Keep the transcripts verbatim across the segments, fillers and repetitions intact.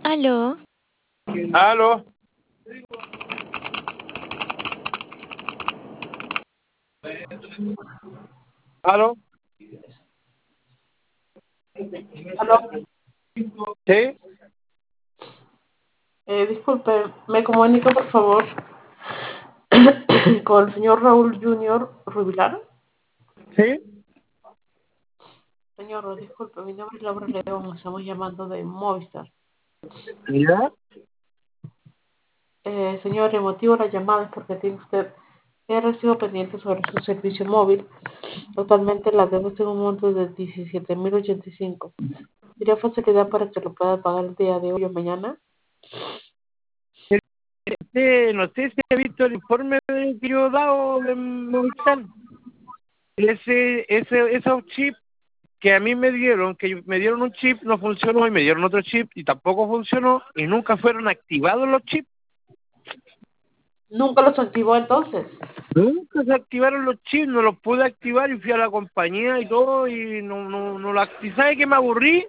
Aló. Aló. Aló. Aló, ¿Sí? eh, disculpe, me comunico por favor con el señor Raúl Junior Rubilar. ¿Sí? Señor, disculpe, mi nombre es Laura León, estamos llamando de Movistar. ¿Ya? Eh, señor, el motivo de la llamada es porque tiene usted el recibo pendiente sobre su servicio móvil. Totalmente la deuda es en un monto de diecisiete mil ochenta y cinco. ¿Sería facilidad para que lo pueda pagar el día de hoy o mañana? Sí, no sé si he visto el informe que yo he dado de Movistar. Ese, ese, esos chips que a mí me dieron, que me dieron un chip, no funcionó, y me dieron otro chip y tampoco funcionó, y nunca fueron activados los chips. ¿Nunca los activó entonces? Nunca se activaron los chips, no los pude activar y fui a la compañía y todo, y no, no, no lo activé. ¿Sabe que me aburrí?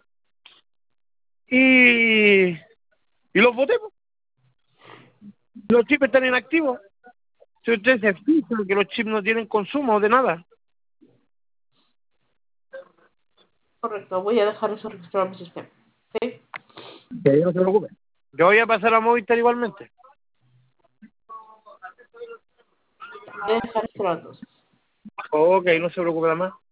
Y, y los boté, pues. Los chips están inactivos. Si usted se fija que los chips no tienen consumo de nada. Correcto, voy a dejar eso registrado en mi sistema. ¿Sí? Que no se preocupe. Yo voy a pasar a Movistar igualmente. Voy a dejar registrado entonces. Ok, no se preocupe nada más.